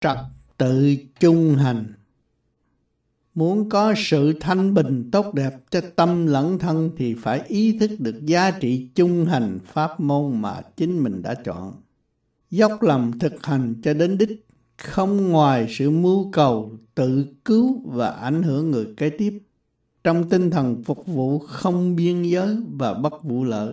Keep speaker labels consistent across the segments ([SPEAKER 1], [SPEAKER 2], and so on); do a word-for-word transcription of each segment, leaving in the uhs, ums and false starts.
[SPEAKER 1] trật tự chung hành. Muốn có sự thanh bình tốt đẹp cho tâm lẫn thân thì phải ý thức được giá trị chung hành pháp môn mà chính mình đã chọn. Dốc lòng thực hành cho đến đích, không ngoài sự mưu cầu tự cứu và ảnh hưởng người kế tiếp, trong tinh thần phục vụ không biên giới và bất vụ lợi.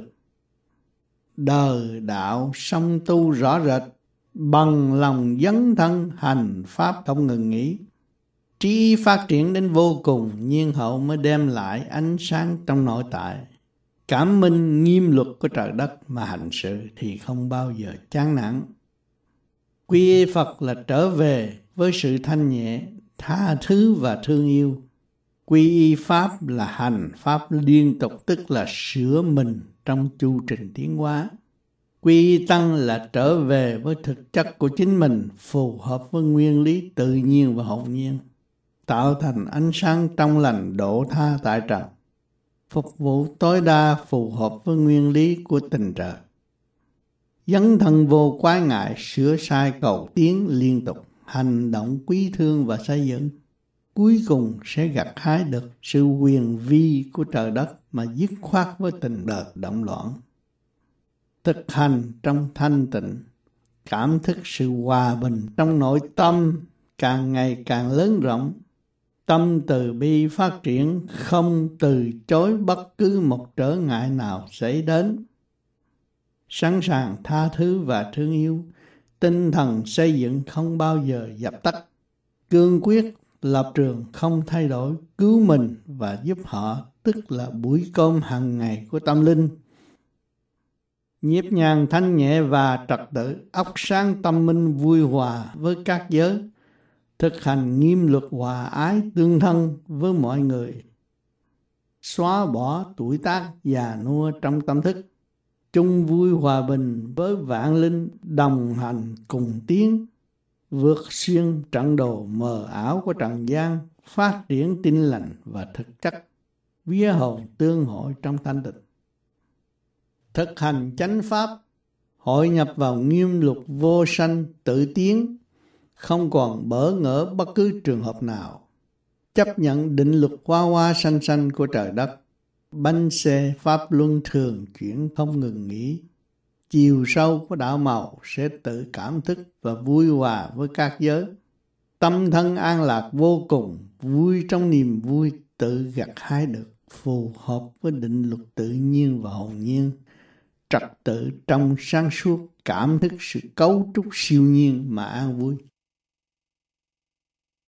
[SPEAKER 1] Đời đạo song tu rõ rệt, bằng lòng dấn thân hành pháp không ngừng nghỉ. Trí phát triển đến vô cùng, nhiên hậu mới đem lại ánh sáng trong nội tại. Cảm minh nghiêm luật của trời đất mà hành sự thì không bao giờ chán nản. Quy y Phật là trở về với sự thanh nhẹ, tha thứ và thương yêu. Quy y Pháp là hành Pháp liên tục, tức là sửa mình trong chu trình tiến hóa. Quy y Tăng là trở về với thực chất của chính mình, phù hợp với nguyên lý tự nhiên và hồn nhiên, tạo thành ánh sáng trong lành độ tha tại trần, phục vụ tối đa phù hợp với nguyên lý của tình trời. Dấn thân vô quái ngại, sửa sai cầu tiến liên tục, hành động quý thương và xây dựng, cuối cùng sẽ gặt hái được sự quyền vi của trời đất mà dứt khoát với tình đời động loạn. Thực hành trong thanh tịnh, cảm thức sự hòa bình trong nội tâm càng ngày càng lớn rộng. Tâm từ bi phát triển, không từ chối bất cứ một trở ngại nào xảy đến. Sẵn sàng tha thứ và thương yêu, tinh thần xây dựng không bao giờ dập tắt. Cương quyết lập trường không thay đổi, cứu mình và giúp họ, tức là buổi cơm hàng ngày của tâm linh. Nhịp nhàng thanh nhẹ và trật tự, óc sáng tâm minh vui hòa với các giới. Thực hành nghiêm luật hòa ái tương thân với mọi người. Xóa bỏ tuổi tác già nua trong tâm thức. Chung vui hòa bình với vạn linh, đồng hành cùng tiến. Vượt xuyên trận đồ mờ ảo của trần gian, phát triển tinh lành và thực chất. Vía hồn tương hội trong thanh tịnh. Thực hành chánh pháp, hội nhập vào nghiêm luật vô sanh tự tiến, không còn bỡ ngỡ bất cứ trường hợp nào. Chấp nhận định luật hoa hoa xanh xanh của trời đất, bánh xe pháp luân thường chuyển không ngừng nghỉ. Chiều sâu của đạo màu sẽ tự cảm thức và vui hòa với các giới. Tâm thân an lạc vô cùng, vui trong niềm vui tự gặt hái được, phù hợp với định luật tự nhiên và hồn nhiên. Trật tự trong sáng suốt, cảm thức sự cấu trúc siêu nhiên mà an vui.